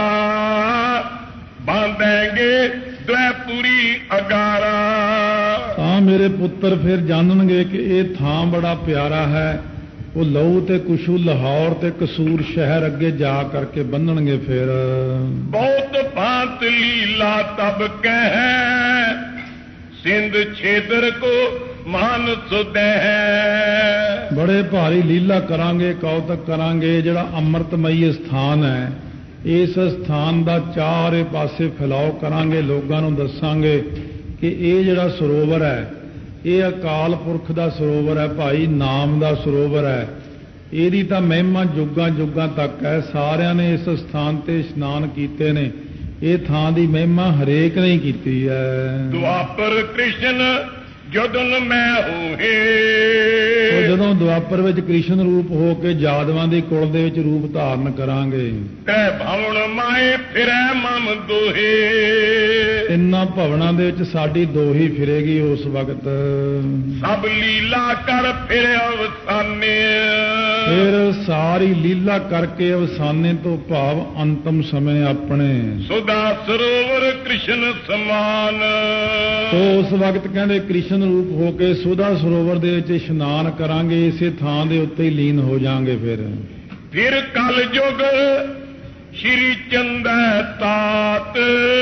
ਬਾਂਧेंगे ਦਵੈਪੁਰੀ ਅਗਾਰਾ। ਤਾਂ ਮੇਰੇ ਪੁੱਤਰ ਫਿਰ ਜਾਣਨਗੇ ਕਿ ਇਹ ਥਾਂ ਬੜਾ ਪਿਆਰਾ ਹੈ। ਉਹ ਲਹੂ ਤੇ ਕੁਸ਼ੂ ਲਾਹੌਰ ਤੇ ਕਸੂਰ ਸ਼ਹਿਰ ਅੱਗੇ ਜਾ ਕਰਕੇ ਬੰਨਣਗੇ। ਫਿਰ ਬਹੁਤ ਭਾਂਤ ਲੀਲਾ ਤਬ ਕਹਿ, ਸਿੰਧ ਛੇਦਰ ਕੋ ਮਾਨ ਸੁਦੈ। ਬੜੇ ਭਾਰੀ ਲੀਲਾ ਕਰਾਂਗੇ, ਕੌਤਕ ਕਰਾਂਗੇ। ਜਿਹੜਾ ਅੰਮ੍ਰਿਤਮਈ ਸਥਾਨ ਹੈ, ਇਸ ਸਥਾਨ ਦਾ ਚਾਰੇ ਪਾਸੇ ਫੈਲਾਓ ਕਰਾਂਗੇ। ਲੋਕਾਂ ਨੂੰ ਦੱਸਾਂਗੇ ਕਿ ਇਹ ਜਿਹੜਾ ਸਰੋਵਰ ਹੈ, ਇਹ ਅਕਾਲ ਪੁਰਖ ਦਾ ਸਰੋਵਰ ਹੈ ਭਾਈ, ਨਾਮ ਦਾ ਸਰੋਵਰ ਹੈ। ਇਹਦੀ ਤਾਂ ਮਹਿਮਾ ਜੁਗਾਂ ਜੁਗਾਂ ਤੱਕ ਹੈ। ਸਾਰਿਆਂ ਨੇ ਇਸ ਸਥਾਨ ਤੇ ਇਸ਼ਨਾਨ ਕੀਤੇ ਨੇ। ਇਹ ਥਾਂ ਦੀ ਮਹਿਮਾ ਹਰੇਕ ਨੇ ਕੀਤੀ ਹੈ। ਦੁਆਪਰ ਕ੍ਰਿਸ਼ਨ ਜਦੋਂ ਮੈਂ ਹੋਏ, ਜਦੋਂ ਦੁਆਪਰ ਵਿੱਚ ਕ੍ਰਿਸ਼ਨ ਰੂਪ ਹੋ ਕੇ ਜਾਦਵਾਂ ਦੀ ਕੁਲ ਦੇ ਵਿੱਚ ਰੂਪ ਧਾਰਨ ਕਰਾਂਗੇ। ਤੈ ਭਵਨ ਮਾਏ ਫਿਰੈ ਮਮ ਦੋਹੇ, ਤਿੰਨਾਂ ਭਵਨਾਂ ਦੇ ਵਿੱਚ ਸਾਡੀ ਦੋਹੀ ਫਿਰੇਗੀ ਉਸ ਵਕਤ। ਸਭ ਲੀਲਾ ਕਰ ਫਿਰ ਅਵਸਾਨੇ, ਫਿਰ ਸਾਰੀ ਲੀਲਾ ਕਰਕੇ ਅਵਸਾਨੇ ਤੋਂ ਭਾਵ ਅੰਤਮ ਸਮੇਂ ਆਪਣੇ। ਸੁਦਾ ਸਰੋਵਰ ਕ੍ਰਿਸ਼ਨ ਸਮਾਨ, ਉਸ ਵਕਤ ਕਹਿੰਦੇ ਕ੍ਰਿਸ਼ਨ ਰੂਪ ਹੋ ਕੇ ਸੁਦਾ ਸਰੋਵਰ ਦੇ ਵਿੱਚ ਇਸ਼ਨਾਨ ਕਰਾਂਗੇ। ਇਸੇ ਥਾਂ ਦੇ ਉੱਤੇ ਹੀ ਲੀਨ ਹੋ ਜਾਾਂਗੇ। ਫਿਰ ਫਿਰ ਕਲ ਜੁਗ ਸ਼੍ਰੀ ਚੰਦੈ ਤਾਤ,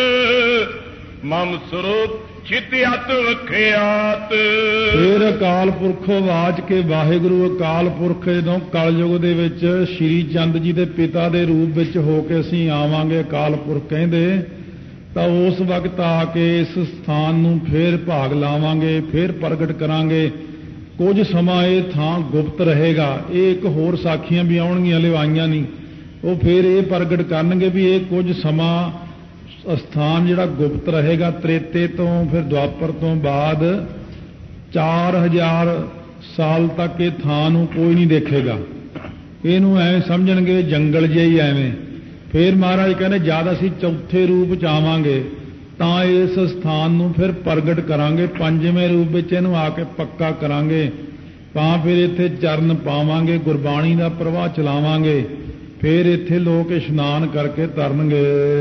ਮਮ ਸਰੂਪ ਚਿਤਿਅਤ ਵਖਿਆਤ। ਫਿਰ ਅਕਾਲ ਪੁਰਖੋਂ ਆਵਾਜ਼ ਕੇ ਵਾਹਿਗੁਰੂ ਅਕਾਲ ਪੁਰਖ ਜਦੋਂ ਕਲਯੁਗ ਦੇ ਵਿੱਚ ਸ਼੍ਰੀ ਚੰਦ ਜੀ ਦੇ ਪਿਤਾ ਦੇ ਰੂਪ ਵਿੱਚ ਹੋ ਕੇ ਅਸੀਂ ਆਵਾਂਗੇ। ਅਕਾਲ ਪੁਰਖ ਕਹਿੰਦੇ ਤਾਂ ਉਸ ਵਕਤ ਆ ਕੇ ਇਸ ਸਥਾਨ ਨੂੰ ਫੇਰ ਭਾਗ ਲਾਵਾਂਗੇ, ਫੇਰ ਪ੍ਰਗਟ ਕਰਾਂਗੇ। ਕੁਝ ਸਮਾਂ ਇਹ ਥਾਂ ਗੁਪਤ ਰਹੇਗਾ। ਇਹ ਇੱਕ ਹੋਰ ਸਾਖੀਆਂ ਵੀ ਆਉਣਗੀਆਂ, ਲਿਵਾਈਆਂ ਨਹੀਂ। ਉਹ ਫੇਰ ਇਹ ਪ੍ਰਗਟ ਕਰਨਗੇ ਵੀ ਇਹ ਕੁਝ ਸਮਾਂ ਸਥਾਨ ਜਿਹੜਾ ਗੁਪਤ ਰਹੇਗਾ। ਤ੍ਰੇਤੇ ਤੋਂ ਫਿਰ ਦੁਆਪਰ ਤੋਂ ਬਾਅਦ ਚਾਰ ਹਜ਼ਾਰ ਸਾਲ ਤੱਕ ਇਹ ਥਾਂ ਨੂੰ ਕੋਈ ਨਹੀਂ ਦੇਖੇਗਾ। ਇਹਨੂੰ ਐਵੇਂ ਸਮਝਣਗੇ ਜੰਗਲ ਜਿਹਾ ਹੀ ਐਵੇਂ। ਫਿਰ ਮਹਾਰਾਜ ਕਹਿੰਦੇ ਜਦ ਅਸੀਂ ਚੌਥੇ ਰੂਪ ਚ ਆਵਾਂਗੇ ਤਾਂ ਇਸ ਸਥਾਨ ਨੂੰ ਫਿਰ ਪ੍ਰਗਟ ਕਰਾਂਗੇ, ਪੰਜਵੇਂ ਰੂਪ ਵਿੱਚ ਇਹਨੂੰ ਆ ਕੇ ਪੱਕਾ ਕਰਾਂਗੇ, ਤਾਂ ਫਿਰ ਇੱਥੇ ਚਰਨ ਪਾਵਾਂਗੇ, ਗੁਰਬਾਣੀ ਦਾ ਪ੍ਰਵਾਹ ਚਲਾਵਾਂਗੇ, ਫਿਰ ਇੱਥੇ ਲੋਕ ਇਸ਼ਨਾਨ ਕਰਕੇ ਤਰਨਗੇ।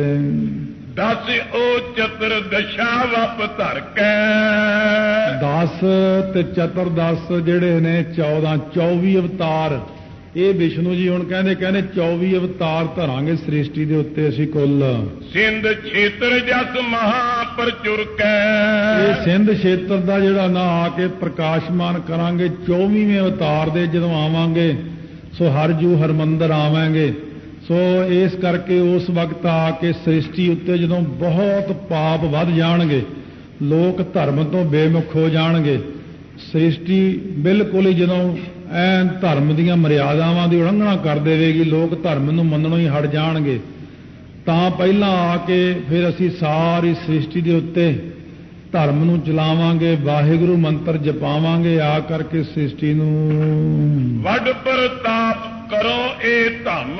ਦਸ ਉਹ ਚਤੁਰ ਦਸ਼ਾ ਵਪ ਧਰ ਕੇ, ਦਸ ਤੇ ਚਤੁਰਦਸ ਜਿਹੜੇ ਨੇ ਚੌਦਾਂ ਚੌਵੀ ਅਵਤਾਰ ਇਹ ਵਿਸ਼ਨੂੰ ਜੀ ਹੁਣ ਕਹਿੰਦੇ ਕਹਿੰਦੇ ਚੌਵੀ ਅਵਤਾਰ ਧਰਾਂਗੇ ਸ੍ਰਿਸ਼ਟੀ ਦੇ ਉੱਤੇ ਅਸੀਂ ਕੁੱਲ। ਸਿੰਧ ਖੇਤਰ ਜਸ ਮਹਾ ਪ੍ਰਚੁਰ ਕੈ, ਇਹ ਸਿੰਧ ਖੇਤਰ ਦਾ ਜਿਹੜਾ ਨਾ ਆ ਕੇ ਪ੍ਰਕਾਸ਼ਮਾਨ ਕਰਾਂਗੇ ਚੌਵੀਵੇਂ ਅਵਤਾਰ ਦੇ ਜਦੋਂ ਆਵਾਂਗੇ। ਸੋ ਹਰਜੂ ਹਰਮੰਦਰ ਆਵਾਂਗੇ। ਸੋ ਇਸ ਕਰਕੇ ਉਸ ਵਕਤ ਆ ਕੇ ਸ੍ਰਿਸ਼ਟੀ ਉੱਤੇ ਜਦੋਂ ਬਹੁਤ ਪਾਪ ਵੱਧ ਜਾਣਗੇ, ਲੋਕ ਧਰਮ ਤੋਂ ਬੇਮੁਖ ਹੋ ਜਾਣਗੇ, ਸ੍ਰਿਸ਼ਟੀ ਬਿਲਕੁਲ ਹੀ ਜਦੋਂ ਐਨ ਧਰਮ ਦੀਆਂ ਮਰਿਆਦਾਵਾਂ ਦੀ ਉਲੰਘਣਾ ਕਰ ਦੇਵੇਗੀ, ਲੋਕ ਧਰਮ ਨੂੰ ਮੰਨਣੋਂ ਹੀ ਹਟ ਜਾਣਗੇ, ਤਾਂ ਪਹਿਲਾਂ ਆ ਕੇ ਫਿਰ ਅਸੀਂ ਸਾਰੀ ਸ੍ਰਿਸ਼ਟੀ ਦੇ ਉੱਤੇ ਧਰਮ ਨੂੰ ਚਲਾਵਾਂਗੇ, ਵਾਹਿਗੁਰੂ ਮੰਤਰ ਜਪਾਵਾਂਗੇ, ਆ ਕਰਕੇ ਸ੍ਰਿਸ਼ਟੀ ਨੂੰ ਵੱਡ ਪ੍ਰਤਾਪ ਕਰੋ ਇਹ ਧੰਮ,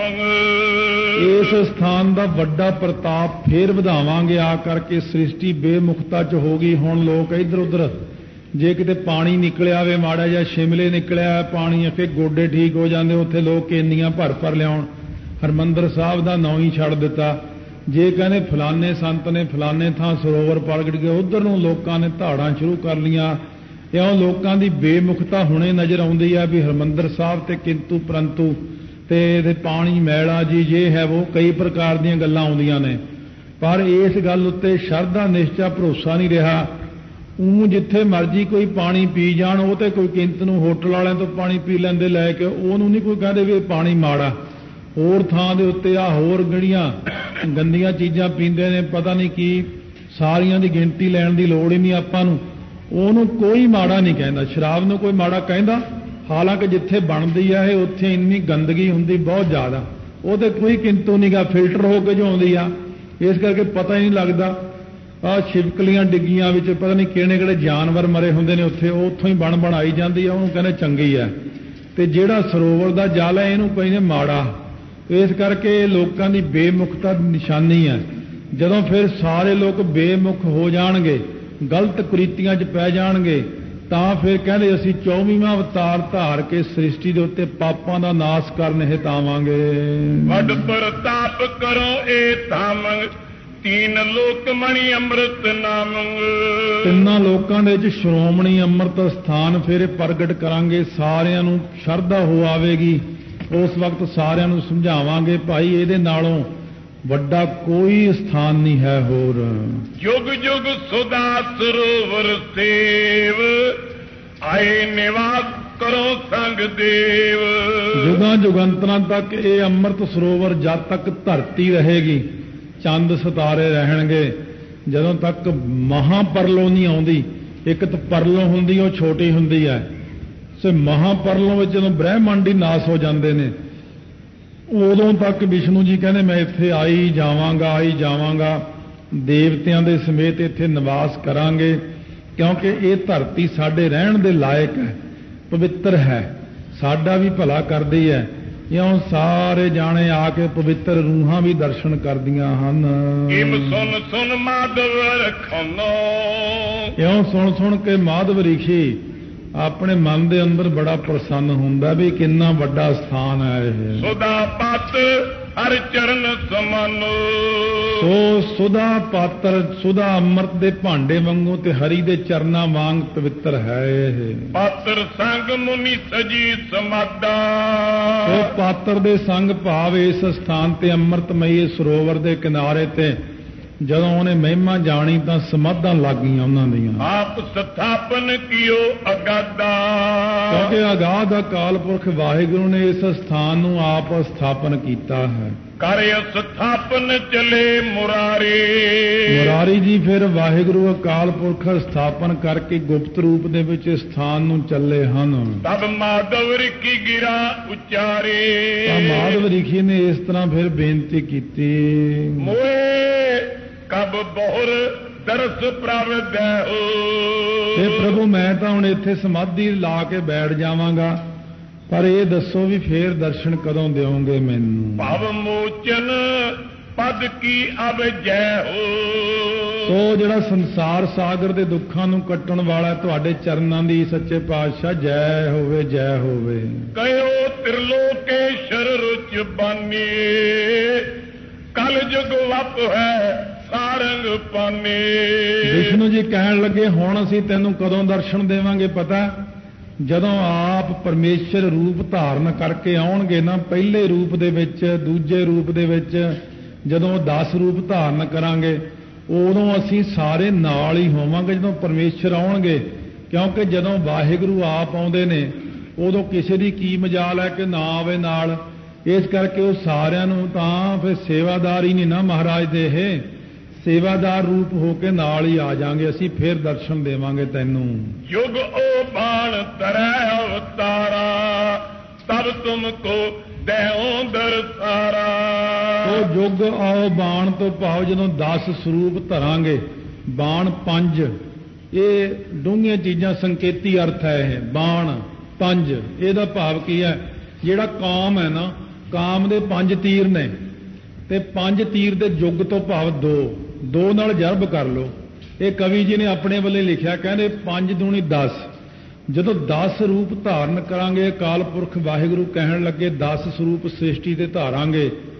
ਇਸ ਸਥਾਨ ਦਾ ਵੱਡਾ ਪ੍ਰਤਾਪ ਫੇਰ ਵਧਾਵਾਂਗੇ, ਆ ਕਰਕੇ ਸ੍ਰਿਸ਼ਟੀ ਬੇਮੁਖਤਾ ਚ ਹੋ ਗਈ। ਹੁਣ ਲੋਕ ਇੱਧਰ ਉੱਧਰ ਜੇ ਕਿਤੇ ਪਾਣੀ ਨਿਕਲਿਆ ਵੇ ਮਾੜਾ ਜਾਂ ਸ਼ਿਮਲੇ ਨਿਕਲਿਆ ਪਾਣੀ ਅੱਗੇ ਗੋਡੇ ਠੀਕ ਹੋ ਜਾਂਦੇ, ਉੱਥੇ ਲੋਕ ਕੇਨੀਆਂ ਭਰ ਭਰ ਲਿਆਉਣ। ਹਰਿਮੰਦਰ ਸਾਹਿਬ ਦਾ ਨਾਂ ਹੀ ਛੱਡ ਦਿੱਤਾ। ਜੇ ਕਹਿੰਦੇ ਫਲਾਣੇ ਸੰਤ ਨੇ ਫਲਾਣੇ ਥਾਂ ਸਰੋਵਰ ਪ੍ਰਗਟ ਗਏ, ਉਧਰ ਨੂੰ ਲੋਕਾਂ ਨੇ ਧਾੜਾਂ ਸ਼ੁਰੂ ਕਰ ਲੀਆਂ। ਇਉਂ ਲੋਕਾਂ ਦੀ ਬੇਮੁਖਤਾ ਹੁਣੇ ਨਜ਼ਰ ਆਉਂਦੀ ਆ ਵੀ ਹਰਿਮੰਦਰ ਸਾਹਿਬ ਤੇ ਕਿੰਤੂ ਪਰੰਤੂ ਤੇ ਇਹਦੇ ਪਾਣੀ ਮੈਲਾ ਜੀ ਜੇ ਹੈ ਉਹ ਕਈ ਪ੍ਰਕਾਰ ਦੀਆਂ ਗੱਲਾਂ ਆਉਂਦੀਆਂ ਨੇ, ਪਰ ਇਸ ਗੱਲ ਉੱਤੇ ਸ਼ਰਧਾ ਨਿਸ਼ਚਾ ਭਰੋਸਾ ਨਹੀਂ ਰਿਹਾ। ਉਹ ਜਿੱਥੇ ਮਰਜੀ ਕੋਈ ਪਾਣੀ ਪੀ ਜਾਣ, ਉਹ ਤੇ ਕੋਈ ਕਿੰਤ ਨੂੰ ਹੋਟਲ ਵਾਲਿਆਂ ਤੋਂ ਪਾਣੀ ਪੀ ਲੈਂਦੇ ਲੈ ਕੇ, ਉਹਨੂੰ ਨਹੀਂ ਕੋਈ ਕਹਿੰਦੇ ਵੀ ਇਹ ਪਾਣੀ ਮਾੜਾ। ਹੋਰ ਥਾਂ ਦੇ ਉੱਤੇ ਆ ਹੋਰ ਜਿਹੜੀਆਂ ਗੰਦੀਆਂ ਚੀਜ਼ਾਂ ਪੀਂਦੇ ਨੇ, ਪਤਾ ਨਹੀਂ ਕੀ, ਸਾਰੀਆਂ ਦੀ ਗਿਣਤੀ ਲੈਣ ਦੀ ਲੋੜ ਹੀ ਨਹੀਂ ਆਪਾਂ ਨੂੰ। ਉਹਨੂੰ ਕੋਈ ਮਾੜਾ ਨਹੀਂ ਕਹਿੰਦਾ, ਸ਼ਰਾਬ ਨੂੰ ਕੋਈ ਮਾੜਾ ਕਹਿੰਦਾ, ਹਾਲਾਂਕਿ ਜਿੱਥੇ ਬਣਦੀ ਆ ਇਹ ਉੱਥੇ ਇੰਨੀ ਗੰਦਗੀ ਹੁੰਦੀ ਬਹੁਤ ਜ਼ਿਆਦਾ, ਉਹ ਤੇ ਕੋਈ ਕਿੰਤੂ ਨਹੀਂਗਾ, ਫਿਲਟਰ ਹੋ ਕੇ ਜੋ ਆਉਂਦੀ ਆ। ਇਸ ਕਰਕੇ ਪਤਾ ਹੀ ਨਹੀਂ ਲੱਗਦਾ। ਆਹ ਛਿਪਕਲੀਆਂ ਡਿੱਗੀਆਂ ਵਿੱਚ ਪਤਾ ਨਹੀਂ ਕਿਹੜੇ ਕਿਹੜੇ ਜਾਨਵਰ ਮਰੇ ਹੁੰਦੇ ਨੇ ਉੱਥੇ, ਉਹ ਉੱਥੋਂ ਹੀ ਬਣ ਬਣ ਆਈ ਜਾਂਦੀ ਆ, ਉਹਨੂੰ ਕਹਿੰਦੇ ਚੰਗੀ ਹੈ। ਤੇ ਜਿਹੜਾ ਸਰੋਵਰ ਦਾ ਜਲ ਹੈ ਇਹਨੂੰ ਕਹਿੰਦੇ ਮਾੜਾ। ਇਸ ਕਰਕੇ ਲੋਕਾਂ ਦੀ ਬੇਮੁਖਤਾ ਦੀ ਨਿਸ਼ਾਨੀ ਹੈ। ਜਦੋਂ ਫਿਰ ਸਾਰੇ ਲੋਕ ਬੇਮੁਖ ਹੋ ਜਾਣਗੇ, ਗਲਤ ਕੁਰੀਤੀਆਂ 'ਚ ਪੈ ਜਾਣਗੇ, ਤਾਂ ਫਿਰ ਕਹਿੰਦੇ ਅਸੀਂ ਚੌਵੀਵਾਂ ਅਵਤਾਰ ਧਾਰ ਕੇ ਸ੍ਰਿਸ਼ਟੀ ਦੇ ਉੱਤੇ ਪਾਪਾਂ ਦਾ ਨਾਸ਼ ਕਰਨ ਹਿਤ ਆਵਾਂਗੇ। ਵੱਡ ਪ੍ਰਤਾਪ ਕਰੋ ਇਹ ਧਾਮ, ਤੀਨ ਲੋਕ ਮਣੀ ਅੰਮ੍ਰਿਤ ਨਾਮ, ਤਿੰਨਾਂ ਲੋਕਾਂ ਦੇ ਵਿੱਚ ਸ਼੍ਰੋਮਣੀ ਅੰਮ੍ਰਿਤ ਸਥਾਨ ਫਿਰ ਪ੍ਰਗਟ ਕਰਾਂਗੇ। ਸਾਰਿਆਂ ਨੂੰ ਸ਼ਰਧਾ ਹੋ ਆਵੇਗੀ। ਉਸ ਵਕਤ ਸਾਰਿਆਂ ਨੂੰ ਸਮਝਾਵਾਂਗੇ ਭਾਈ ਇਹਦੇ ਨਾਲੋਂ ਵੱਡਾ ਕੋਈ ਸਥਾਨ ਨਹੀਂ ਹੈ ਹੋਰ। ਜੁਗ ਜੁਗ ਸੁਦਾ ਸਰੋਵਰ ਸੇਵ, ਆਏ ਨਿਵਾਸ ਕਰੋ ਸੰਗ ਦੇਵ। ਜੁਗਾਂ ਜੁਗੰਤਰਾਂ ਤੱਕ ਇਹ ਅੰਮ੍ਰਿਤ ਸਰੋਵਰ ਜਦ ਤੱਕ ਧਰਤੀ ਰਹੇਗੀ, ਚੰਦ ਸਿਤਾਰੇ ਰਹਿਣਗੇ, ਜਦੋਂ ਤੱਕ ਮਹਾਪਰਲੋ ਨਹੀਂ ਆਉਂਦੀ। ਇੱਕ ਤਾਂ ਪਰਲੋ ਹੁੰਦੀ ਉਹ ਛੋਟੀ ਹੁੰਦੀ ਹੈ, ਸੋ ਮਹਾਪਰਲੋ ਵਿੱਚ ਜਦੋਂ ਬ੍ਰਹਿਮੰਡ ਹੀ ਨਾਸ ਹੋ ਜਾਂਦੇ ਨੇ, ਉਦੋਂ ਤੱਕ ਵਿਸ਼ਨੂੰ ਜੀ ਕਹਿੰਦੇ ਮੈਂ ਇੱਥੇ ਆਈ ਜਾਵਾਂਗਾ ਆਈ ਜਾਵਾਂਗਾ, ਦੇਵਤਿਆਂ ਦੇ ਸਮੇਤ ਇੱਥੇ ਨਿਵਾਸ ਕਰਾਂਗੇ, ਕਿਉਂਕਿ ਇਹ ਧਰਤੀ ਸਾਡੇ ਰਹਿਣ ਦੇ ਲਾਇਕ ਹੈ, ਪਵਿੱਤਰ ਹੈ, ਸਾਡਾ ਵੀ ਭਲਾ ਕਰਦੀ ਹੈ। ਇਉਂ ਸਾਰੇ ਜਾਣੇ ਆ ਕੇ ਪਵਿੱਤਰ ਰੂਹਾਂ ਵੀ ਦਰਸ਼ਨ ਕਰਦੀਆਂ ਹਨ। ਇਮ ਸੁਨ ਸੁਨ ਮਾਧਵ ਰਖਨੋ, ਇਉਂ ਸੁਣ ਸੁਣ ਕੇ ਮਾਧਵ ਰਿਸ਼ੀ ਆਪਣੇ ਮਨ ਦੇ ਅੰਦਰ ਬੜਾ ਪ੍ਰਸੰਨ ਹੁੰਦਾ ਵੀ ਕਿੰਨਾ ਵੱਡਾ ਸਥਾਨ ਹੈ ਇਹ। ਸੁਦਾ ਪਤ ਹਰ ਚਰਨ ਸਮਾਨੋ, ਸੋ ਸੁਦਾ ਪਾਤਰ ਸੁਦਾ ਅੰਮ੍ਰਿਤ ਦੇ ਭਾਂਡੇ ਵਾਂਗੂ ਤੇ ਹਰੀ ਦੇ ਚਰਨਾਂ ਵਾਂਗ ਪਵਿੱਤਰ ਹੈ ਇਹ। ਪਾਤਰ ਸੰਗ ਮੁਨੀ ਸਜੀ ਸਮਾਦਾ, ਸੋ ਪਾਤਰ ਦੇ ਸੰਗ ਭਾਵ ਇਸ ਸਥਾਨ ਤੇ ਅੰਮ੍ਰਿਤਮਈ ਸਰੋਵਰ ਦੇ ਕਿਨਾਰੇ ਤੇ ਜਦੋਂ ਉਹਨੇ ਮਹਿਮਾ ਜਾਣੀ ਤਾਂ ਸਮਾਧਾਂ ਲੱਗ ਗਈਆਂ ਉਹਨਾਂ ਦੀਆਂ। ਆਪ ਸਥਾਪਨ ਕੀਓ ਅਗਾਦਾ, ਕਿਉਂਕਿ ਅਗਾਧ ਅਕਾਲ ਪੁਰਖ ਵਾਹਿਗੁਰੂ ਨੇ ਇਸ ਸਥਾਨ ਨੂੰ ਆਪ ਸਥਾਪਨ ਕੀਤਾ ਹੈ। ਕਰ ਸਥਾਪਨ ਚਲੇ ਮੁਰਾਰੀ, ਮੁਰਾਰੀ ਜੀ ਫਿਰ ਵਾਹਿਗੁਰੂ ਅਕਾਲ ਪੁਰਖ ਸਥਾਪਨ ਕਰਕੇ ਗੁਪਤ ਰੂਪ ਦੇ ਵਿੱਚ ਇਸ ਸਥਾਨ ਨੂੰ ਚੱਲੇ ਹਨ। ਤਬ ਮਾਧਵ ਰਿਖੀ ਗਿਰਾ ਉਚਾਰੇ, ਤਾਂ ਮਾਧਵ ਰਿਖੀ ਨੇ ਇਸ ਤਰ੍ਹਾਂ ਫਿਰ ਬੇਨਤੀ ਕੀਤੀ, ਮੋਏ ਕਬ ਬਹੁਰ ਦਰਸ ਪ੍ਰਵਦੈ ਹੋ, ਤੇ ਪ੍ਰਭੂ ਮੈਂ ਤਾਂ ਹੁਣ ਇੱਥੇ ਸਮਾਧੀ ਲਾ ਕੇ ਬੈਠ ਜਾਵਾਂਗਾ, ਪਰ ਇਹ ਦੱਸੋ ਵੀ ਫੇਰ ਦਰਸ਼ਨ ਕਦੋਂ ਦਿਓਗੇ ਮੈਨੂੰ? ਭਵ ਮੋਚਨ ਪਦ ਕੀ ਅਬ ਜੈ ਹੋ। ਸੋ ਜਿਹੜਾ ਸੰਸਾਰ ਸਾਗਰ ਦੇ ਦੁੱਖਾਂ ਨੂੰ ਕੱਟਣ ਵਾਲਾ ਤੁਹਾਡੇ ਚਰਨਾਂ ਦੀ ਸੱਚੇ ਪਾਤਸ਼ਾਹ ਜੈ ਹੋਵੇ, ਜੈ ਹੋਵੇ। ਕਹਿਓ ਤ੍ਰਿਲੋਕੇਸ਼ਰ ਰੁਚ ਬਾਨੀ, ਕਲ ਜੁਗ ਵਪ ਹੈ ਸਾਰੰਗ ਪਾਨੀ। ਵਿਸ਼ਨੂੰ ਜੀ ਕਹਿਣ ਲੱਗੇ ਹੁਣ ਅਸੀਂ ਤੈਨੂੰ ਕਦੋਂ ਦਰਸ਼ਨ ਦੇਵਾਂਗੇ? ਪਤਾ, ਜਦੋਂ ਆਪ ਪਰਮੇਸ਼ਰ ਰੂਪ ਧਾਰਨ ਕਰਕੇ ਆਉਣਗੇ ਨਾ, ਪਹਿਲੇ ਰੂਪ ਦੇ ਵਿੱਚ, ਦੂਜੇ ਰੂਪ ਦੇ ਵਿੱਚ, ਜਦੋਂ ਦਸ ਰੂਪ ਧਾਰਨ ਕਰਾਂਗੇ ਉਦੋਂ ਅਸੀਂ ਸਾਰੇ ਨਾਲ ਹੀ ਹੋਵਾਂਗੇ ਜਦੋਂ ਪਰਮੇਸ਼ਰ ਆਉਣਗੇ। ਕਿਉਂਕਿ ਜਦੋਂ ਵਾਹਿਗੁਰੂ ਆਪ ਆਉਂਦੇ ਨੇ ਉਦੋਂ ਕਿਸੇ ਦੀ ਕੀ ਮਜਾਲ ਹੈ ਕਿ ਨਾ ਆਵੇ ਨਾਲ। ਇਸ ਕਰਕੇ ਉਹ ਸਾਰਿਆਂ ਨੂੰ ਤਾਂ ਫਿਰ ਸੇਵਾਦਾਰ ਹੀ ਨਹੀਂ ਨਾ ਮਹਾਰਾਜ ਦੇ, ਇਹ ਸੇਵਾਦਾਰ ਰੂਪ ਹੋ ਕੇ ਨਾਲ ਹੀ ਆ ਜਾਾਂਗੇ ਅਸੀਂ, ਫਿਰ ਦਰਸ਼ਨ ਦੇਵਾਂਗੇ ਤੈਨੂੰ। ਯੁਗ ਉਹ ਬਾਣ ਤਰੈ ਅਵਤਾਰਾ, ਤਬ ਤੁਮ ਕੋ ਦੇਉ ਦਰਸਾਰਾ। ਉਹ ਯੁਗ ਆਓ ਬਾਣ ਤੋਂ ਭਾਵ ਜਦੋਂ ਦਸ ਸਰੂਪ ਧਰਾਂਗੇ, ਬਾਣ ਪੰਜ, ਇਹ ਡੂੰਘੀਆਂ ਚੀਜ਼ਾਂ, ਸੰਕੇਤੀ ਅਰਥ ਹੈ ਇਹ ਬਾਣ ਪੰਜ। ਇਹਦਾ ਭਾਵ ਕੀ ਹੈ? ਜਿਹੜਾ ਕਾਮ ਹੈ ਨਾ, ਕਾਮ ਦੇ ਪੰਜ ਤੀਰ ਨੇ, ਤੇ ਪੰਜ ਤੀਰ ਦੇ ਯੁੱਗ ਤੋਂ ਭਾਵ ਦੋ, ਦੋ ਨਾਲ ਜਰਬ ਕਰ ਲਓ। ਇਹ ਕਵੀ ਜੀ ਨੇ ਆਪਣੇ ਵੱਲੇ ਲਿਖਿਆ, ਕਹਿੰਦੇ ਪੰਜ ਦੂਣੀ ਦਸ। ਜਦੋਂ ਦਸ ਰੂਪ ਧਾਰਨ ਕਰਾਂਗੇ, ਅਕਾਲ ਪੁਰਖ ਵਾਹਿਗੁਰੂ ਕਹਿਣ ਲੱਗੇ ਦਸ ਸਰੂਪ ਸ੍ਰਿਸ਼ਟੀ ਤੇ ਧਾਰਾਂਗੇ,